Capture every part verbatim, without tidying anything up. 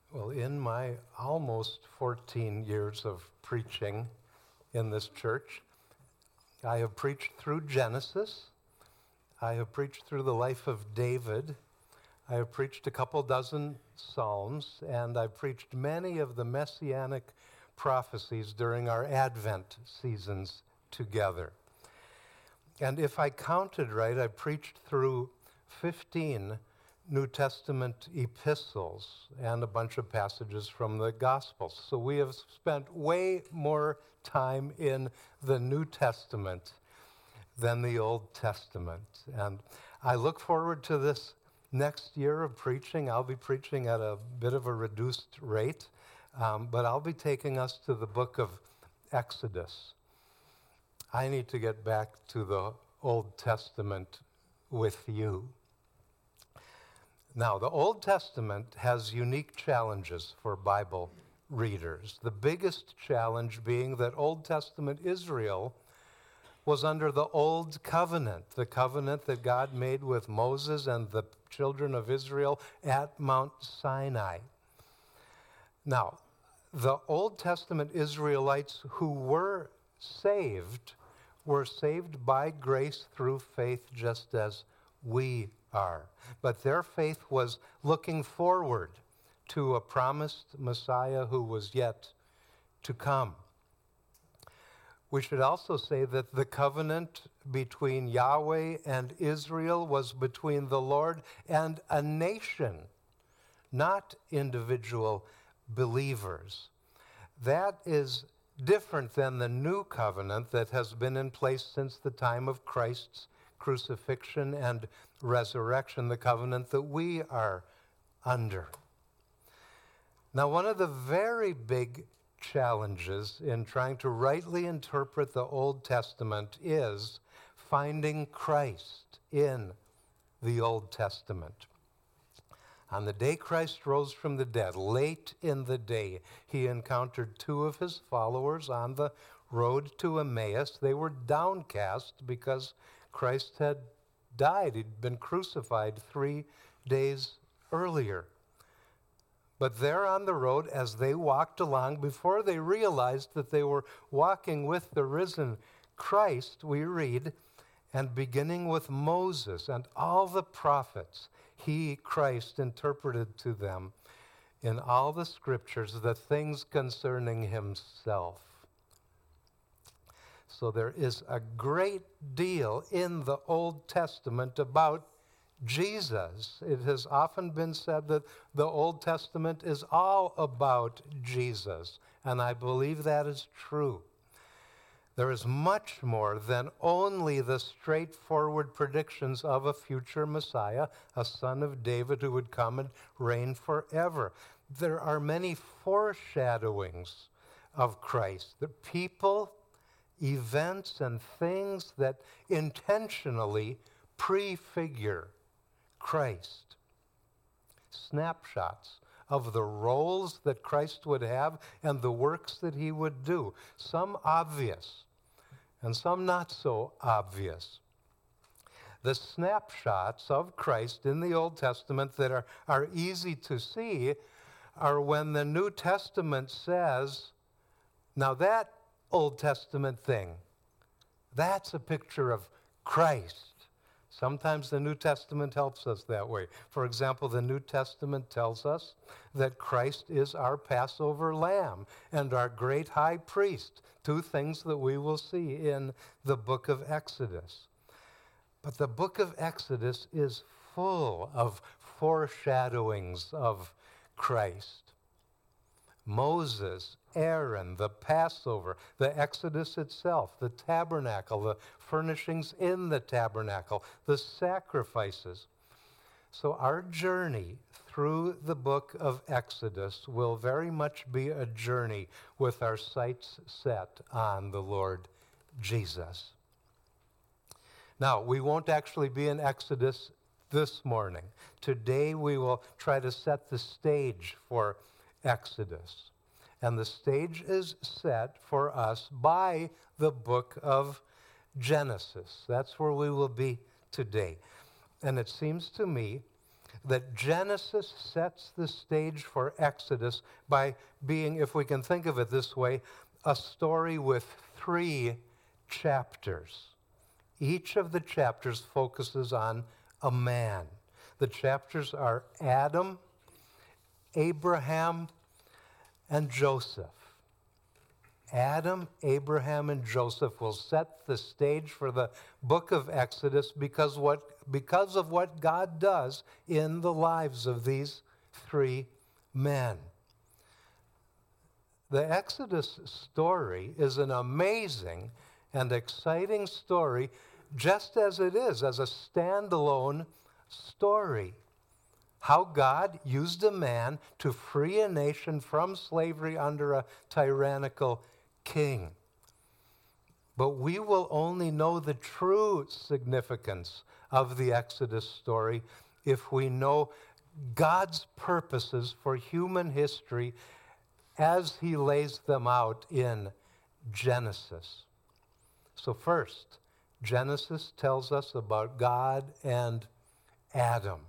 Well, in my almost fourteen years of preaching in this church, I have preached through Genesis. I have preached through the life of David. I have preached a couple dozen Psalms, and I've preached many of the messianic prophecies during our Advent seasons together. And if I counted right, I preached through fifteen New Testament epistles and a bunch of passages from the Gospels. So we have spent way more time in the New Testament than the Old Testament. And I look forward to this next year of preaching. I'll be preaching at a bit of a reduced rate, um, but I'll be taking us to the book of Exodus. I need to get back to the Old Testament with you. Now, the Old Testament has unique challenges for Bible readers. The biggest challenge being that Old Testament Israel was under the Old Covenant, the covenant that God made with Moses and the children of Israel at Mount Sinai. Now, the Old Testament Israelites who were saved were saved by grace through faith just as we are. But their faith was looking forward to a promised Messiah who was yet to come. We should also say that the covenant between Yahweh and Israel was between the Lord and a nation, not individual believers. That is different than the new covenant that has been in place since the time of Christ's crucifixion and resurrection, the covenant that we are under. Now, one of the very big challenges in trying to rightly interpret the Old Testament is finding Christ in the Old Testament. On the day Christ rose from the dead, late in the day, he encountered two of his followers on the road to Emmaus. They were downcast because Christ had died. He'd been crucified three days earlier. But there on the road, as they walked along, before they realized that they were walking with the risen Christ, we read, and beginning with Moses and all the prophets, he, Christ, interpreted to them in all the scriptures the things concerning himself. So there is a great deal in the Old Testament about Jesus. It has often been said that the Old Testament is all about Jesus, and I believe that is true. There is much more than only the straightforward predictions of a future Messiah, a son of David who would come and reign forever. There are many foreshadowings of Christ, the people, events, and things that intentionally prefigure Christ. Snapshots of the roles that Christ would have and the works that he would do, some obvious and some not so obvious. The snapshots of Christ in the Old Testament that are, are easy to see are when the New Testament says, now that Old Testament thing, that's a picture of Christ. Sometimes the New Testament helps us that way. For example, the New Testament tells us that Christ is our Passover lamb and our great high priest, two things that we will see in the book of Exodus. But the book of Exodus is full of foreshadowings of Christ. Moses, Aaron, the Passover, the Exodus itself, the tabernacle, the furnishings in the tabernacle, the sacrifices. So our journey through the book of Exodus will very much be a journey with our sights set on the Lord Jesus. Now, we won't actually be in Exodus this morning. Today we will try to set the stage for Exodus. And the stage is set for us by the book of Genesis. That's where we will be today. And it seems to me that Genesis sets the stage for Exodus by being, if we can think of it this way, a story with three chapters. Each of the chapters focuses on a man. The chapters are Adam, Abraham, and Joseph. Adam, Abraham, and Joseph will set the stage for the book of Exodus because, what, because of what God does in the lives of these three men. The Exodus story is an amazing and exciting story, just as it is, as a standalone story. How God used a man to free a nation from slavery under a tyrannical king. But we will only know the true significance of the Exodus story if we know God's purposes for human history as he lays them out in Genesis. So first, Genesis tells us about God and Adam.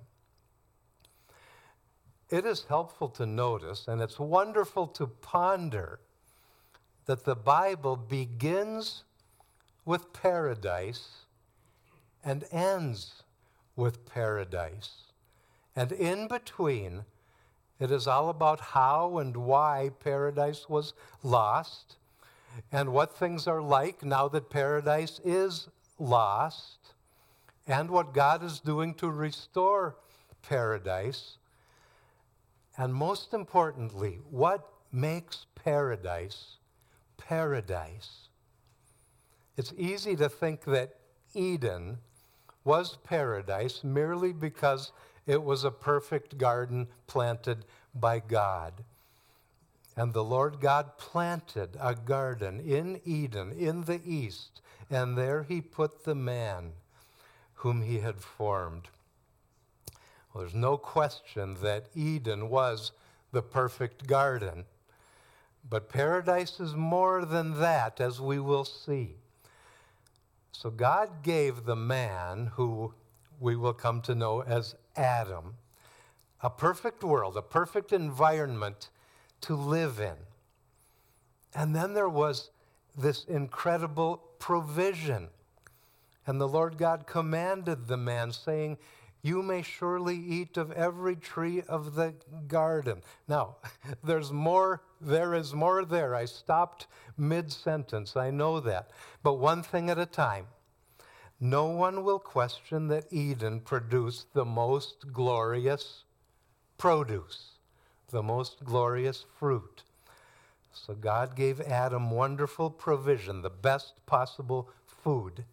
It is helpful to notice, and it's wonderful to ponder, that the Bible begins with paradise and ends with paradise. And in between, it is all about how and why paradise was lost and what things are like now that paradise is lost and what God is doing to restore paradise. And most importantly, what makes paradise paradise? It's easy to think that Eden was paradise merely because it was a perfect garden planted by God. And the Lord God planted a garden in Eden, in the east, and there he put the man whom he had formed. Well, there's no question that Eden was the perfect garden. But paradise is more than that, as we will see. So God gave the man, who we will come to know as Adam, a perfect world, a perfect environment to live in. And then there was this incredible provision. And the Lord God commanded the man, saying, "You may surely eat of every tree of the garden." Now, there's more, there is more there. I stopped mid-sentence, I know that. But one thing at a time. No one will question that Eden produced the most glorious produce, the most glorious fruit. So God gave Adam wonderful provision, the best possible food.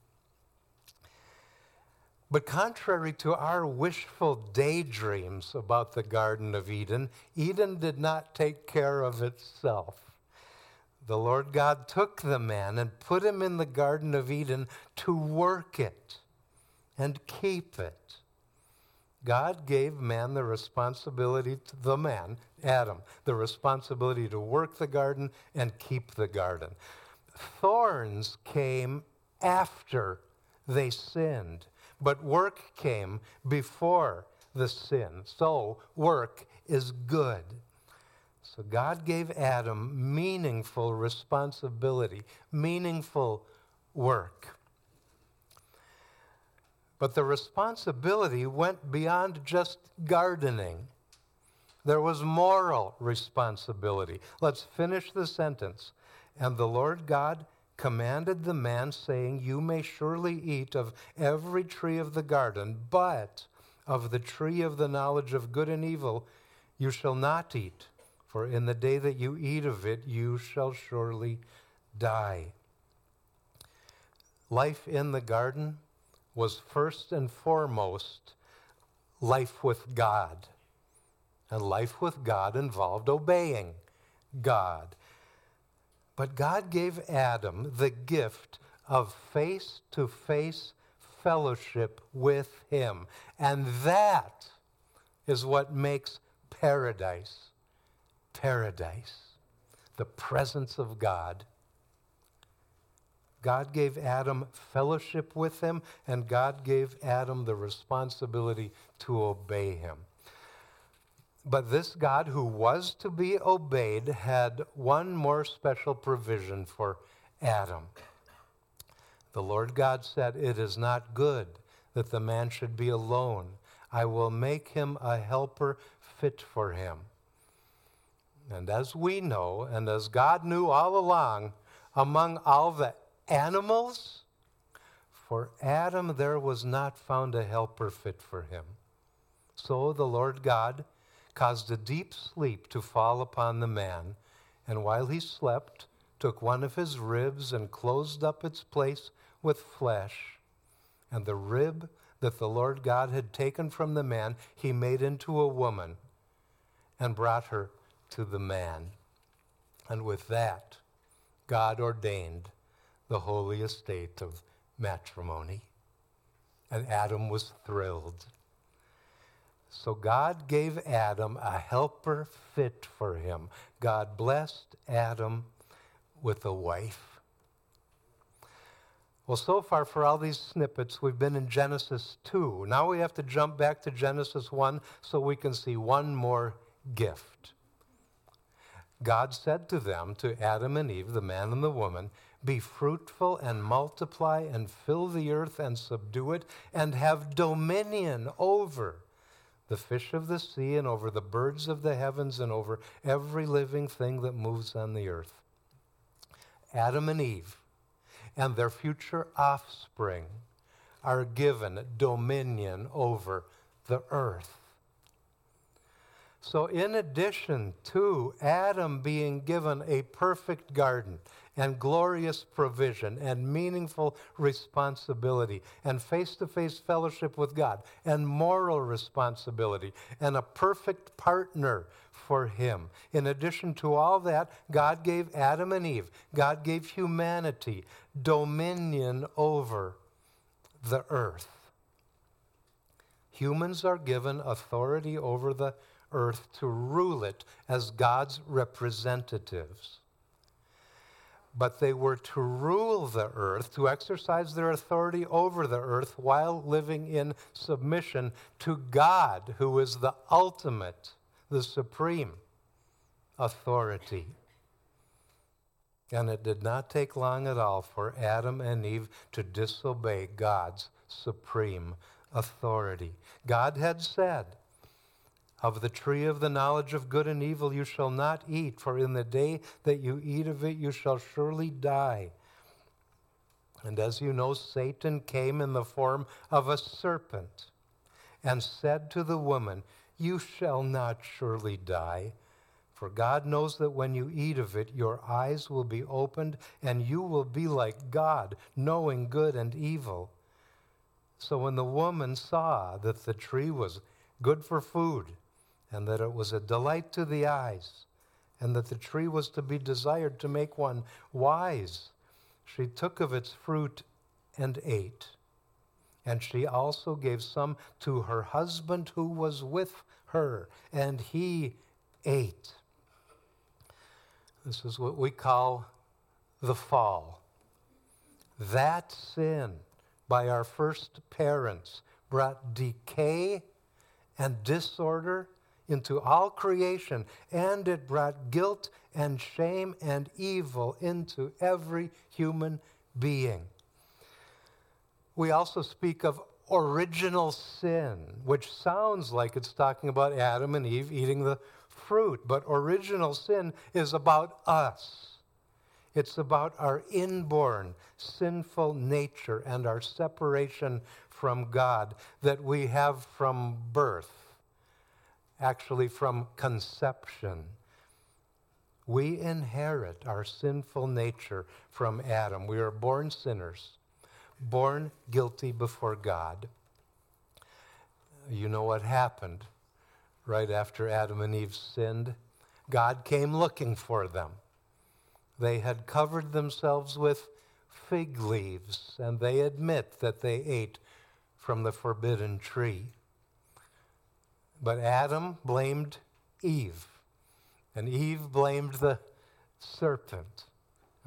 But contrary to our wishful daydreams about the Garden of Eden, Eden did not take care of itself. The Lord God took the man and put him in the Garden of Eden to work it and keep it. God gave man the responsibility, to the man, Adam, the responsibility to work the garden and keep the garden. Thorns came after they sinned. But work came before the sin. So work is good. So God gave Adam meaningful responsibility, meaningful work. But the responsibility went beyond just gardening. There was moral responsibility. Let's finish the sentence. And the Lord God commanded the man, saying, "You may surely eat of every tree of the garden, but of the tree of the knowledge of good and evil you shall not eat, for in the day that you eat of it you shall surely die." Life in the garden was first and foremost life with God. And life with God involved obeying God. But God gave Adam the gift of face-to-face fellowship with him. And that is what makes paradise paradise. The presence of God. God gave Adam fellowship with him, and God gave Adam the responsibility to obey him. But this God who was to be obeyed had one more special provision for Adam. The Lord God said, "It is not good that the man should be alone. I will make him a helper fit for him." And as we know, and as God knew all along, among all the animals, for Adam there was not found a helper fit for him. So the Lord God caused a deep sleep to fall upon the man, and while he slept, took one of his ribs and closed up its place with flesh. And the rib that the Lord God had taken from the man, he made into a woman and brought her to the man. And with that, God ordained the holy estate of matrimony. And Adam was thrilled. So God gave Adam a helper fit for him. God blessed Adam with a wife. Well, so far for all these snippets, we've been in Genesis two. Now we have to jump back to Genesis one so we can see one more gift. God said to them, to Adam and Eve, the man and the woman, "Be fruitful and multiply and fill the earth and subdue it and have dominion over the fish of the sea and over the birds of the heavens and over every living thing that moves on the earth." Adam and Eve and their future offspring are given dominion over the earth. So in addition to Adam being given a perfect garden and glorious provision and meaningful responsibility and face-to-face fellowship with God and moral responsibility and a perfect partner for him, in addition to all that, God gave Adam and Eve, God gave humanity dominion over the earth. Humans are given authority over the earth to rule it as God's representatives. But they were to rule the earth, to exercise their authority over the earth while living in submission to God, who is the ultimate, the supreme authority. And it did not take long at all for Adam and Eve to disobey God's supreme authority. God had said, "Of the tree of the knowledge of good and evil you shall not eat, for in the day that you eat of it you shall surely die." And as you know, Satan came in the form of a serpent and said to the woman, "You shall not surely die, for God knows that when you eat of it, your eyes will be opened and you will be like God, knowing good and evil." So when the woman saw that the tree was good for food, and that it was a delight to the eyes, and that the tree was to be desired to make one wise, she took of its fruit and ate. And she also gave some to her husband who was with her, and he ate. This is what we call the fall. That sin by our first parents brought decay and disorder into all creation, and it brought guilt and shame and evil into every human being. We also speak of original sin, which sounds like it's talking about Adam and Eve eating the fruit, but original sin is about us. It's about our inborn sinful nature and our separation from God that we have from birth. Actually, from conception. We inherit our sinful nature from Adam. We are born sinners, born guilty before God. You know what happened right after Adam and Eve sinned? God came looking for them. They had covered themselves with fig leaves, and they admit that they ate from the forbidden tree. But Adam blamed Eve, and Eve blamed the serpent.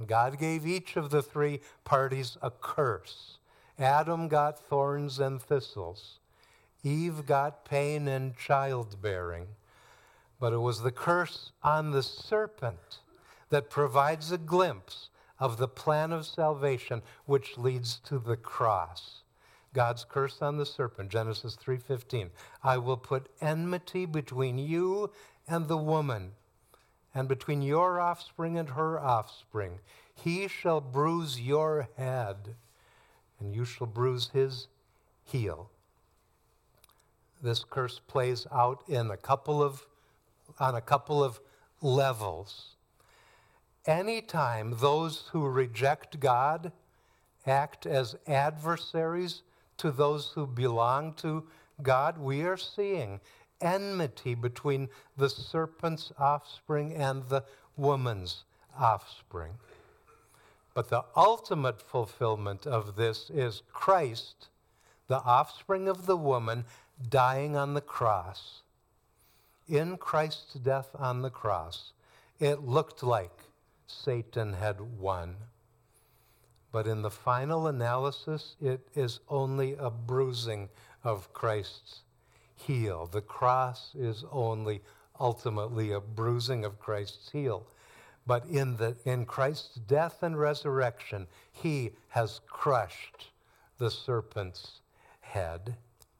God gave each of the three parties a curse. Adam got thorns and thistles. Eve got pain and childbearing. But it was the curse on the serpent that provides a glimpse of the plan of salvation, which leads to the cross. God's curse on the serpent, Genesis three fifteen. I will put enmity between you and the woman, and between your offspring and her offspring. He shall bruise your head, and you shall bruise his heel. This curse plays out in a couple of, on a couple of levels. Anytime those who reject God act as adversaries to those who belong to God, we are seeing enmity between the serpent's offspring and the woman's offspring. But the ultimate fulfillment of this is Christ, the offspring of the woman, dying on the cross. In Christ's death on the cross, it looked like Satan had won. But in the final analysis, it is only a bruising of Christ's heel. The cross is only ultimately a bruising of Christ's heel. But in, the, in Christ's death and resurrection, he has crushed the serpent's head.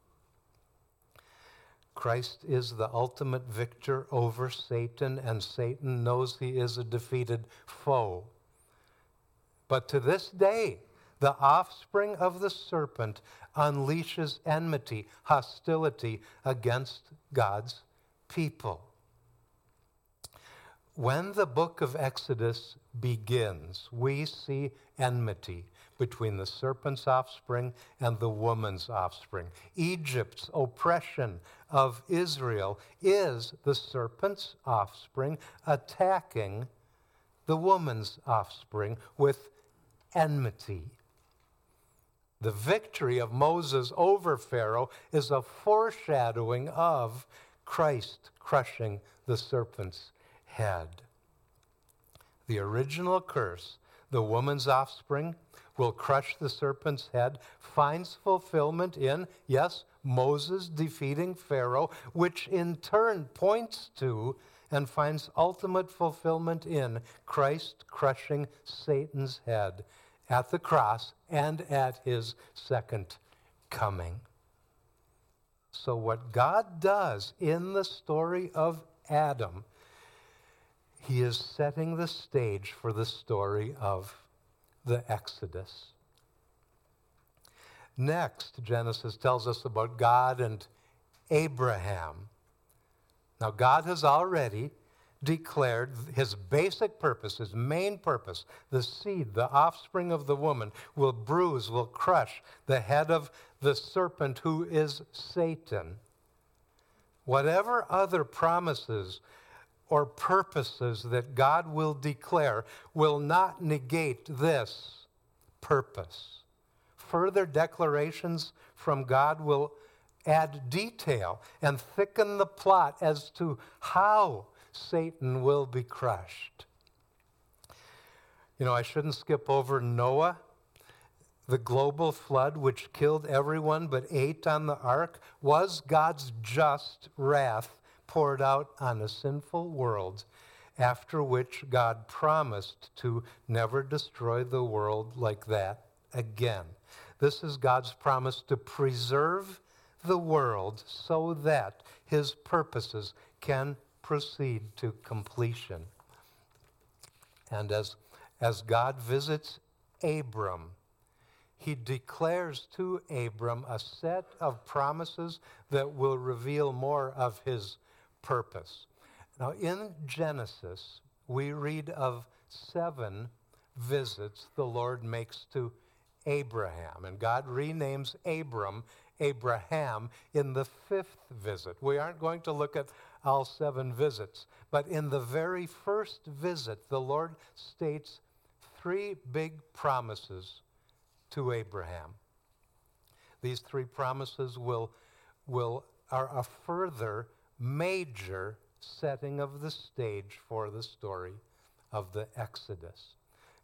Christ is the ultimate victor over Satan, and Satan knows he is a defeated foe. But to this day, the offspring of the serpent unleashes enmity, hostility against God's people. When the book of Exodus begins, we see enmity between the serpent's offspring and the woman's offspring. Egypt's oppression of Israel is the serpent's offspring attacking the woman's offspring with enmity. The victory of Moses over Pharaoh is a foreshadowing of Christ crushing the serpent's head. The original curse, the woman's offspring will crush the serpent's head, finds fulfillment in, yes, Moses defeating Pharaoh, which in turn points to and finds ultimate fulfillment in Christ crushing Satan's head at the cross and at his second coming. So what God does in the story of Adam, he is setting the stage for the story of the Exodus. Next, Genesis tells us about God and Abraham. Now, God has already declared his basic purpose, his main purpose, the seed, the offspring of the woman, will bruise, will crush the head of the serpent who is Satan. Whatever other promises or purposes that God will declare will not negate this purpose. Further declarations from God will add detail and thicken the plot as to how Satan will be crushed. You know, I shouldn't skip over Noah. The global flood, which killed everyone but eight on the ark, was God's just wrath poured out on a sinful world, after which God promised to never destroy the world like that again. This is God's promise to preserve the world so that his purposes can proceed to completion. And as, as God visits Abram, he declares to Abram a set of promises that will reveal more of his purpose. Now, in Genesis, we read of seven visits the Lord makes to Abraham, and God renames Abram Abraham in the fifth visit. We aren't going to look at all seven visits, but in the very first visit, the Lord states three big promises to Abraham. These three promises will, will are a further major setting of the stage for the story of the Exodus.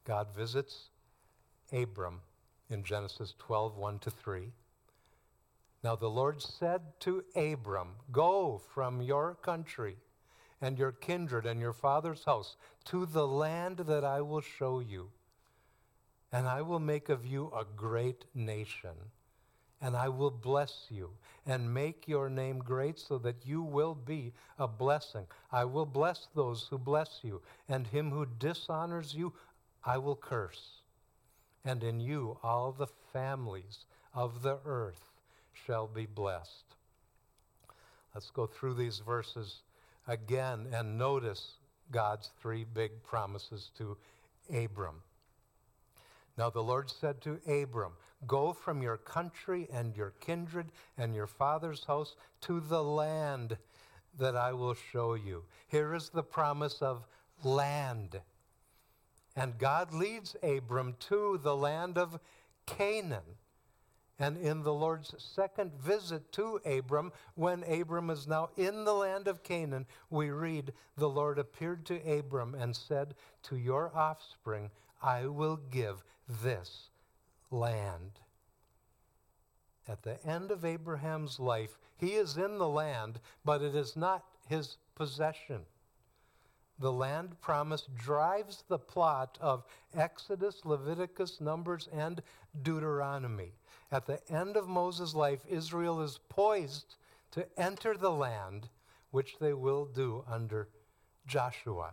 God visits Abram in Genesis twelve, one to three. Now the Lord said to Abram, "Go from your country and your kindred and your father's house to the land that I will show you. And I will make of you a great nation, and I will bless you and make your name great so that you will be a blessing. I will bless those who bless you, and him who dishonors you I will curse. And in you all the families of the earth shall be blessed." Let's go through these verses again and notice God's three big promises to Abram. Now the Lord said to Abram, "Go from your country and your kindred and your father's house to the land that I will show you." Here is the promise of land. And God leads Abram to the land of Canaan. And in the Lord's second visit to Abram, when Abram is now in the land of Canaan, we read, "The Lord appeared to Abram and said, 'To your offspring I will give this land.'" At the end of Abraham's life, he is in the land, but it is not his possession. The land promise drives the plot of Exodus, Leviticus, Numbers, and Deuteronomy. At the end of Moses' life, Israel is poised to enter the land, which they will do under Joshua.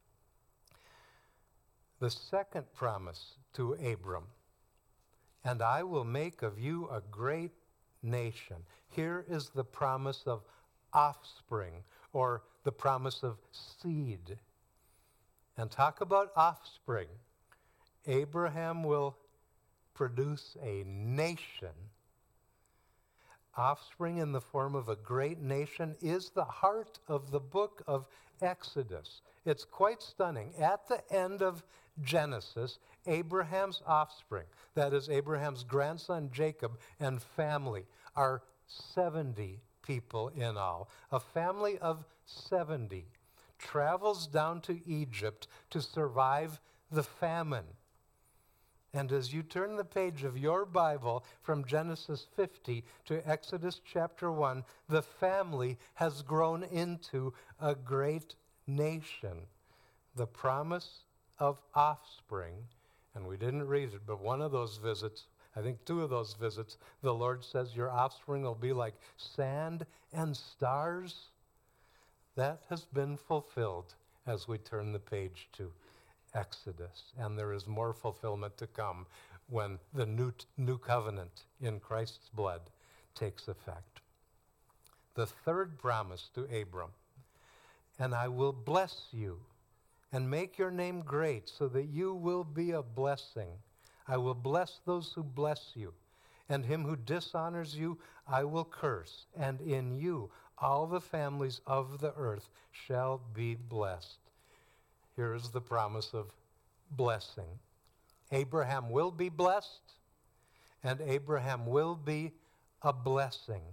The second promise to Abram, "And I will make of you a great nation." Here is the promise of offspring, or the promise of seed. And talk about offspring. Abraham will produce a nation. Offspring in the form of a great nation is the heart of the book of Exodus. It's quite stunning. At the end of Genesis, Abraham's offspring, that is Abraham's grandson Jacob and family, are seventy people in all. A family of seventy travels down to Egypt to survive the famine. And as you turn the page of your Bible from Genesis fifty to Exodus chapter one, the family has grown into a great nation. The promise of offspring, and we didn't read it, but one of those visits, I think two of those visits, the Lord says your offspring will be like sand and stars. That has been fulfilled as we turn the page to Exodus. And there is more fulfillment to come when the new, new covenant in Christ's blood takes effect. The third promise to Abram, "And I will bless you and make your name great so that you will be a blessing. I will bless those who bless you, and him who dishonors you I will curse, and in you all the families of the earth shall be blessed." Here is the promise of blessing. Abraham will be blessed, and Abraham will be a blessing.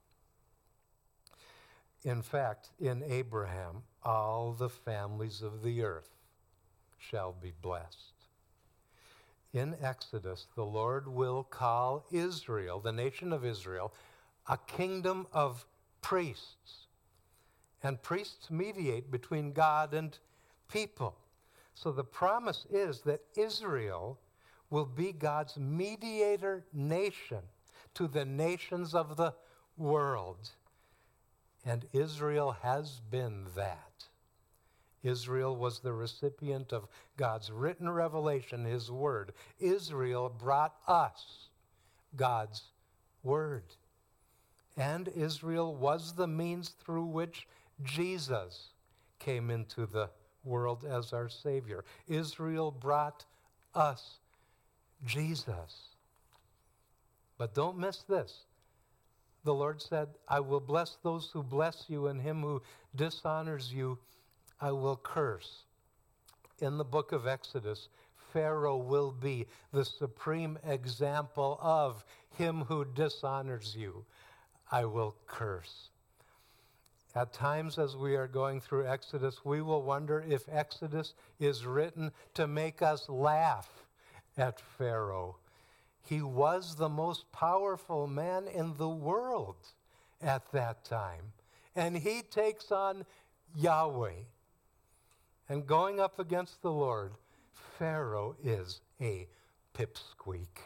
In fact, in Abraham, all the families of the earth shall be blessed. In Exodus, the Lord will call Israel, the nation of Israel, a kingdom of priests. And priests mediate between God and people. So the promise is that Israel will be God's mediator nation to the nations of the world. And Israel has been that. Israel was the recipient of God's written revelation, his word. Israel brought us God's word. And Israel was the means through which Jesus came into the world as our Savior. Israel brought us Jesus. But don't miss this. The Lord said, "I will bless those who bless you, and him who dishonors you I will curse." In the book of Exodus, Pharaoh will be the supreme example of him who dishonors you I will curse. At times, as we are going through Exodus, we will wonder if Exodus is written to make us laugh at Pharaoh. He was the most powerful man in the world at that time. And he takes on Yahweh. And going up against the Lord, Pharaoh is a pipsqueak.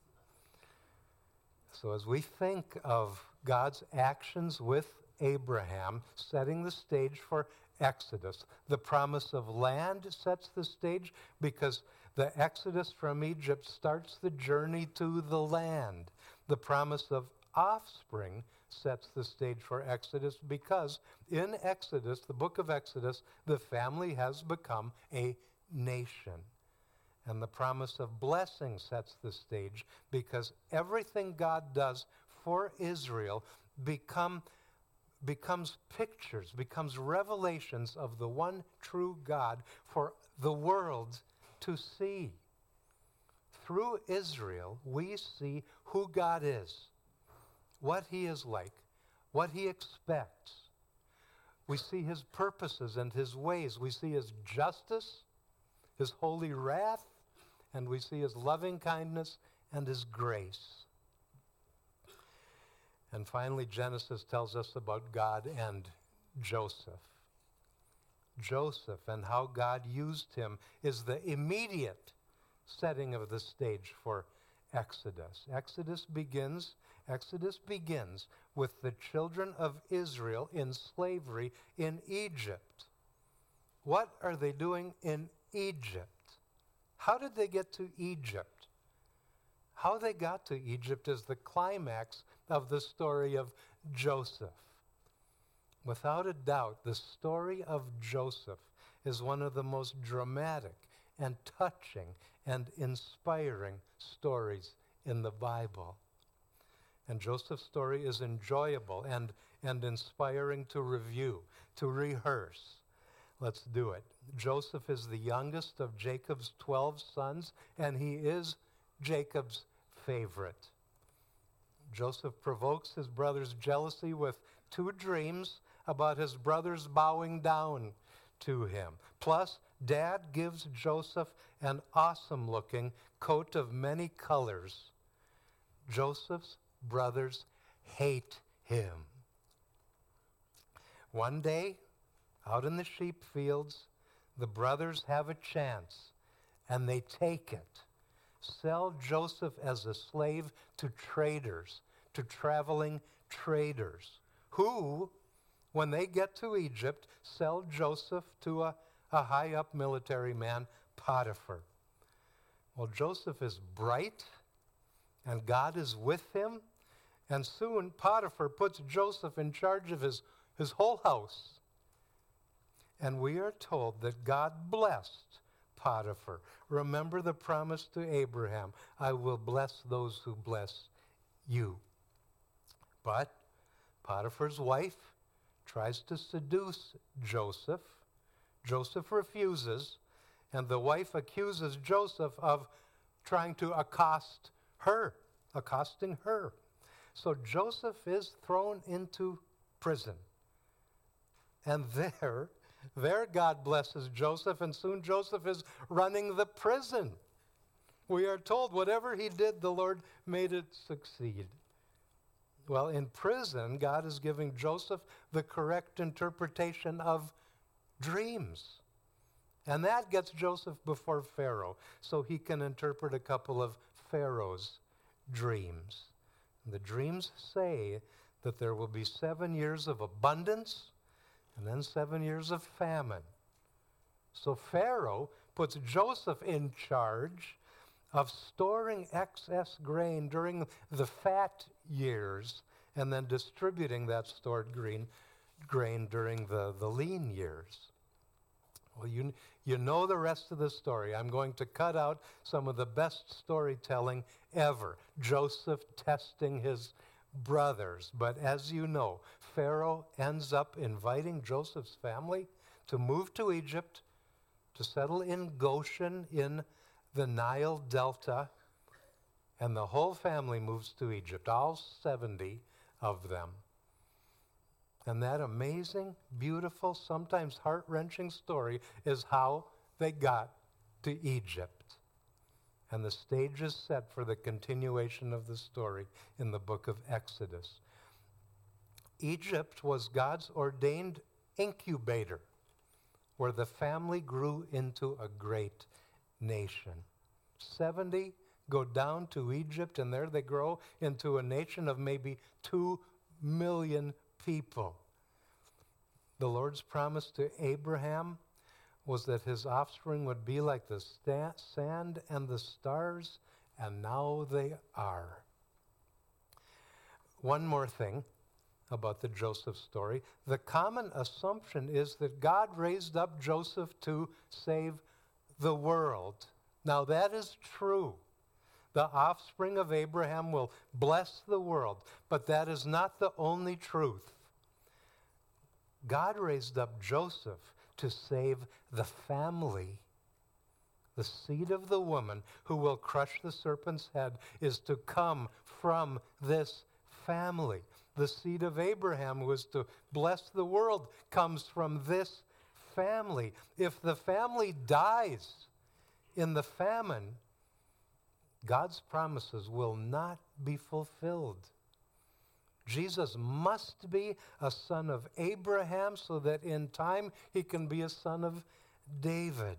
So as we think of God's actions with Abraham, setting the stage for Exodus, the promise of land sets the stage because the Exodus from Egypt starts the journey to the land. The promise of offspring sets the stage for Exodus because in Exodus, the book of Exodus, the family has become a nation. And the promise of blessing sets the stage because everything God does for Israel become, becomes pictures, becomes revelations of the one true God for the world to see. Through Israel, we see who God is, what he is like, what he expects. We see his purposes and his ways. We see his justice, his holy wrath, and we see his loving kindness and his grace. And finally, Genesis tells us about God and Joseph. Joseph and how God used him is the immediate setting of the stage for Exodus. Exodus begins, Exodus begins with the children of Israel in slavery in Egypt. What are they doing in Egypt? How did they get to Egypt? How they got to Egypt is the climax of the story of Joseph. Without a doubt, the story of Joseph is one of the most dramatic and touching and inspiring stories in the Bible. And Joseph's story is enjoyable and, and inspiring to review, to rehearse. Let's do it. Joseph is the youngest of Jacob's twelve sons, and he is Jacob's favorite. Joseph provokes his brother's jealousy with two dreams about his brothers bowing down to him. Plus, Dad gives Joseph an awesome-looking coat of many colors. Joseph's brothers hate him. One day, out in the sheep fields, the brothers have a chance, and they take it. Sell Joseph as a slave to traders, to traveling traders, who, when they get to Egypt, sell Joseph to a, a high-up military man, Potiphar. Well, Joseph is bright, and God is with him, and soon Potiphar puts Joseph in charge of his, his whole house. And we are told that God blessed Potiphar. Remember the promise to Abraham, I will bless those who bless you. But Potiphar's wife tries to seduce Joseph. Joseph refuses, and the wife accuses Joseph of trying to accost her, accosting her. So Joseph is thrown into prison. And there, there God blesses Joseph, and soon Joseph is running the prison. We are told whatever he did, the Lord made it succeed. Well, in prison, God is giving Joseph the correct interpretation of dreams. And that gets Joseph before Pharaoh, so he can interpret a couple of Pharaoh's dreams. And the dreams say that there will be seven years of abundance and then seven years of famine. So Pharaoh puts Joseph in charge of storing excess grain during the fat years and then distributing that stored grain, grain during the, the lean years. Well, you, you know the rest of the story. I'm going to cut out some of the best storytelling ever. Joseph testing his brothers. But as you know, Pharaoh ends up inviting Joseph's family to move to Egypt, to settle in Goshen in the Nile Delta, and the whole family moves to Egypt, all seventy of them. And that amazing, beautiful, sometimes heart-wrenching story is how they got to Egypt. And the stage is set for the continuation of the story in the book of Exodus. Egypt was God's ordained incubator where the family grew into a great nation. seventy go down to Egypt, and there they grow into a nation of maybe two million people. The Lord's promise to Abraham was that his offspring would be like the sta- sand and the stars, and now they are. One more thing about the Joseph story. The common assumption is that God raised up Joseph to save the world. Now that is true. The offspring of Abraham will bless the world, but that is not the only truth. God raised up Joseph to save the family. The seed of the woman who will crush the serpent's head is to come from this family. The seed of Abraham who is to bless the world comes from this family. If the family dies in the famine, God's promises will not be fulfilled. Jesus must be a son of Abraham so that in time he can be a son of David.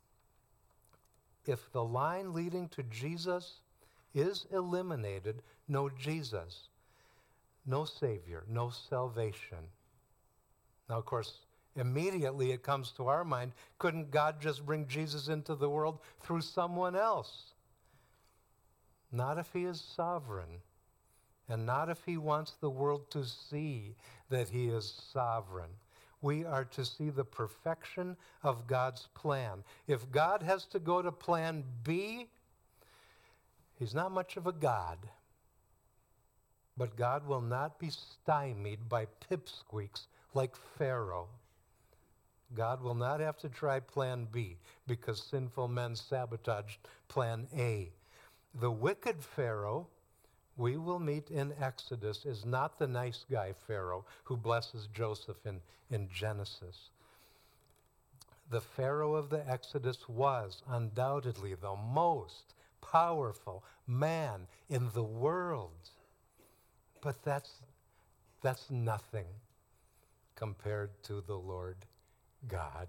If the line leading to Jesus is eliminated, no Jesus, no Savior, no salvation. Now, of course, immediately it comes to our mind, couldn't God just bring Jesus into the world through someone else? Not if he is sovereign, and not if he wants the world to see that he is sovereign. We are to see the perfection of God's plan. If God has to go to plan B, he's not much of a God. But God will not be stymied by pipsqueaks like Pharaoh. God will not have to try plan B because sinful men sabotaged plan A. The wicked Pharaoh we will meet in Exodus is not the nice guy Pharaoh who blesses Joseph in, in Genesis. The Pharaoh of the Exodus was undoubtedly the most powerful man in the world. But that's, that's nothing compared to the Lord God.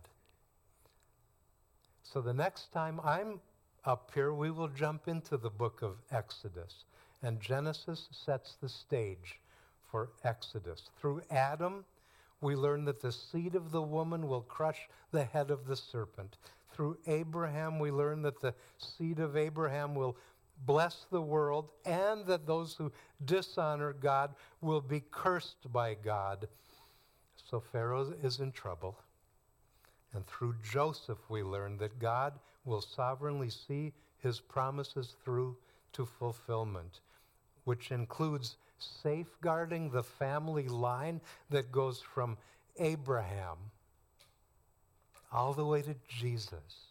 So the next time I'm up here, we will jump into the book of Exodus. And Genesis sets the stage for Exodus. Through Adam, we learn that the seed of the woman will crush the head of the serpent. Through Abraham, we learn that the seed of Abraham will bless the world, and that those who dishonor God will be cursed by God. So Pharaoh is in trouble. And through Joseph, we learn that God will sovereignly see his promises through to fulfillment, which includes safeguarding the family line that goes from Abraham all the way to Jesus.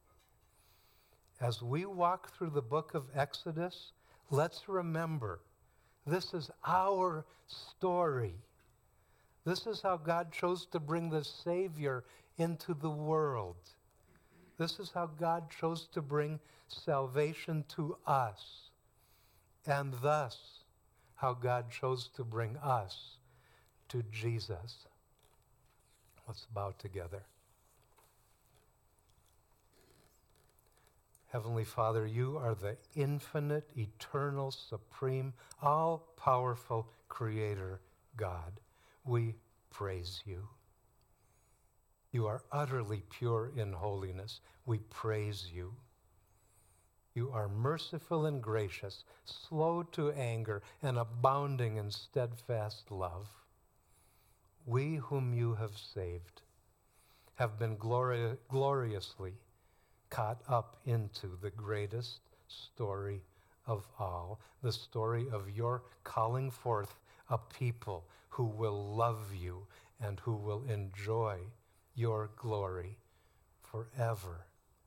As we walk through the book of Exodus, let's remember this is our story. This is how God chose to bring the Savior into the world. This is how God chose to bring salvation to us. And thus, how God chose to bring us to Jesus. Let's bow together. Heavenly Father, you are the infinite, eternal, supreme, all-powerful Creator God. We praise you. You are utterly pure in holiness. We praise you. You are merciful and gracious, slow to anger, and abounding in steadfast love. We whom you have saved have been glori- gloriously caught up into the greatest story of all, the story of your calling forth a people who will love you and who will enjoy your glory forever.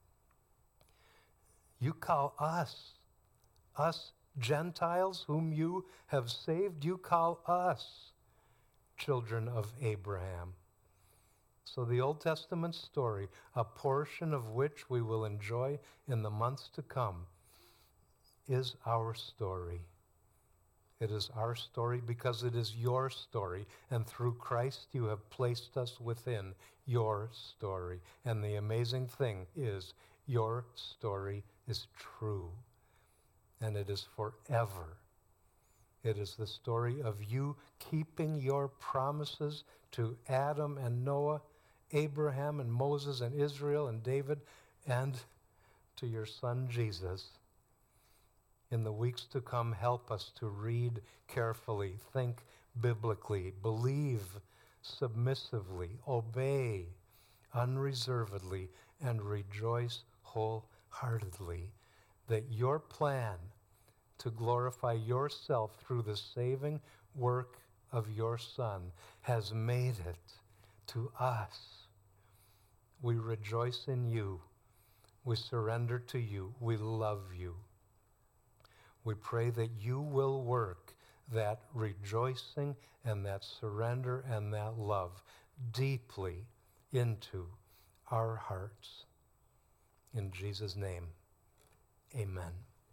You call us, us Gentiles whom you have saved, you call us children of Abraham. So the Old Testament story, a portion of which we will enjoy in the months to come, is our story. It is our story because it is your story, and through Christ you have placed us within your story. And the amazing thing is, your story is true, and it is forever. It is the story of you keeping your promises to Adam and Noah, Abraham and Moses and Israel and David, and to your son Jesus. In the weeks to come, help us to read carefully, think biblically, believe submissively, obey unreservedly, and rejoice wholeheartedly that your plan to glorify yourself through the saving work of your Son has made it to us. We rejoice in you. We surrender to you. We love you. We pray that you will work that rejoicing and that surrender and that love deeply into our hearts. In Jesus' name, amen.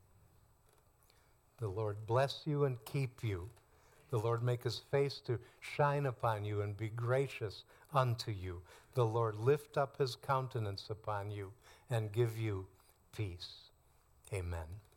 The Lord bless you and keep you. The Lord make his face to shine upon you and be gracious unto you. The Lord lift up his countenance upon you and give you peace. Amen.